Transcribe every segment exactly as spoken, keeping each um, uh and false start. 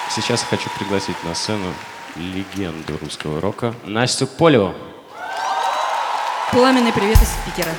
Сейчас хочу пригласить на сцену легенду русского рока Настю Полеву. Пламенный привет из Питера.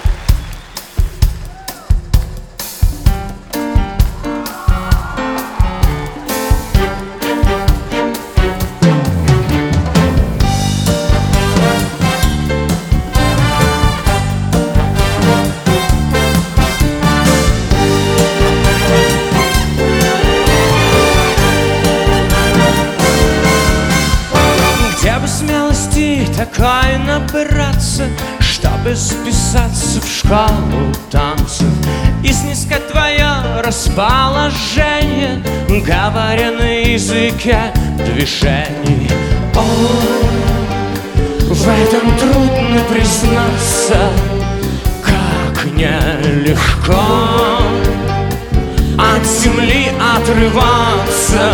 Смелости такой набраться, чтобы записаться в школу танцев и снискать твое расположение, говоря на языке движений. О, в этом трудно признаться, как нелегко от земли отрываться.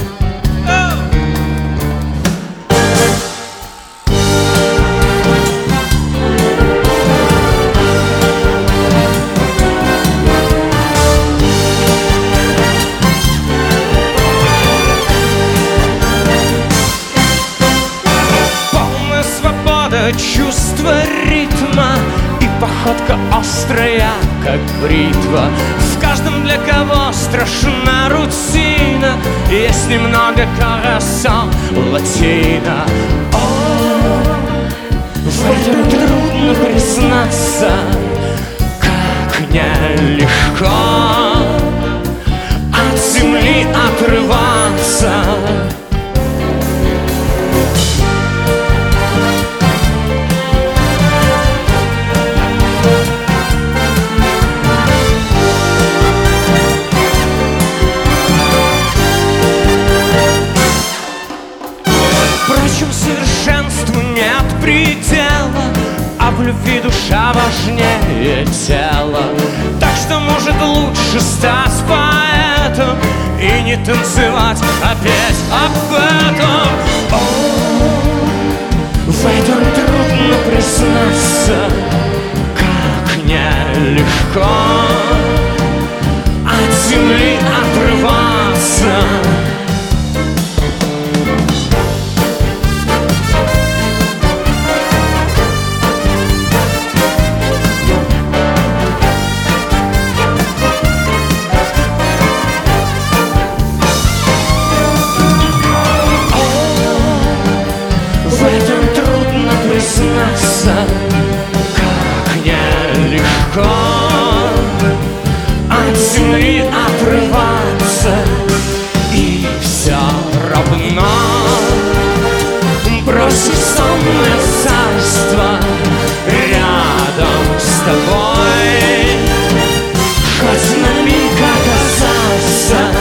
Чувство ритма и походка острая, как бритва. В каждом, для кого страшна рутина, есть немного колеса латина. О, в этом трудно признаться, как нелегко от земли отрываться. Совершенству нет предела, а в любви душа важнее тела. Так что, может, лучше стать поэтом и не танцевать опять об этом. О, в этом трудно признаться, как нелегко от земли отрываться. В этом трудно признаться, как нелегко от земли отрываться. И все равно бросить сонное царство рядом с тобой, хоть на миг оказаться.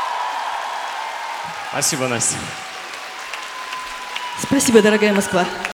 Спасибо, Настя. Спасибо, дорогая Москва.